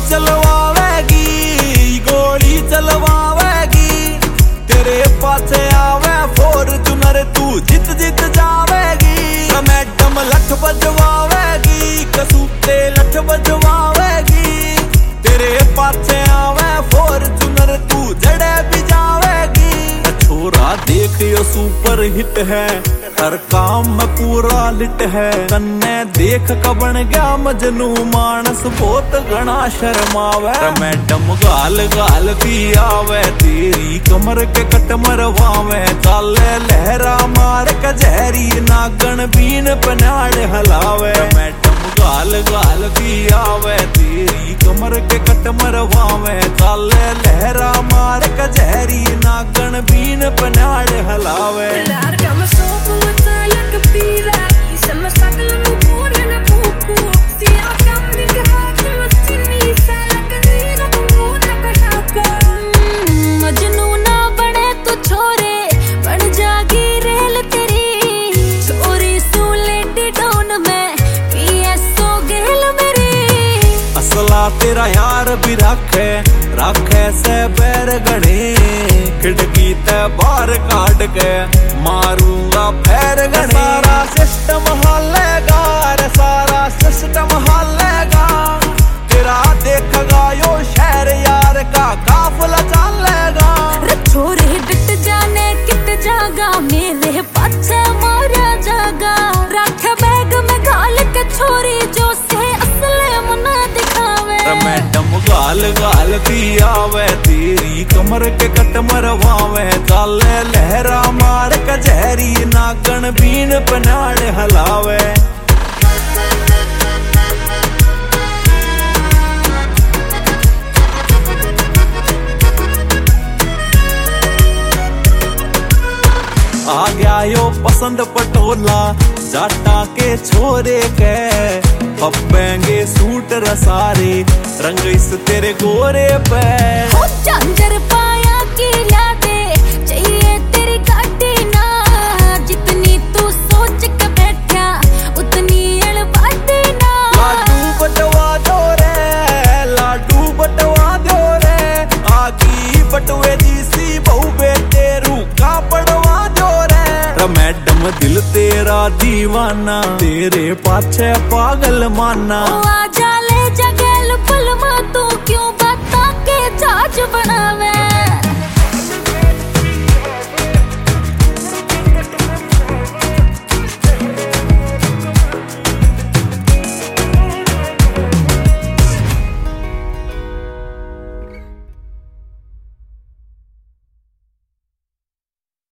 चलवावेगी, गोली चलवावेगी। तेरे पाछे आवे फॉर्च्यूनर, तू जित जित जावेगी। मैडम लठ बजवावेगी, कसूते लठ बजवावेगी। तेरे पाछे आवे फॉर्च्यूनर, तू जड़े भी जावेगी। छोरा देखियो सुपर हिट है, हर काम में पूरा लिट है। कन्ने देख क बन गया मजनू, मानस बहुत घना शर्मावे। मैडम गाल गाल दी आवे, तेरी कमर के कट मरवावे। चाले लहरा मार कजहरी, नागन बीन पनाड़ हलावे। मैडम गाल गाल दी आवे, तेरी कमर के कट मरवावे। चाले लहरा मार कजहरी, नागन बीन पनाड़ हलावे। तेरा यार भी राखे से पैर गणे। खिड़की ते बाहर काट के मारूंगा पैर गणे। सारा सिस्टम हालेगा रे, सारा सिस्टम हालेगा। तेरा देखेगा यो शहर यार का काफिला चलेगा। छोरे बिट जाने कित जागा, मेरे पाछे मारा जागा। रख बैग में घाल के छोरी, जो से असले मुना दिखावे। मैडम गाल गाल दी आवे, तेरी कमर के कट मरवावे। चाले लहरा मार कजहरी, नागन बीन पनाड़ हलावे। आ गया यो पसंद पटोला, जाटा के छोरे के। पप्पेंगे सूट रसारे, रंग इस तेरे गोरे पे। झांझर पाया की ला दे, चाहिए तेरी गाड़ी ना। जितनी तू सोच के बैठा, उतनी अड़बाटी ना। लाडू बटवा दो रे, लाडू बटवा दो रे। आगी बटवे जीसी बहु बेटे, रूका पड़वा दो रे। मैडम दिल तेरा दीवाना, तेरे पाछे पागल माना। आजा ले जगल पल में, तू क्यों बता के जहाज बनावे।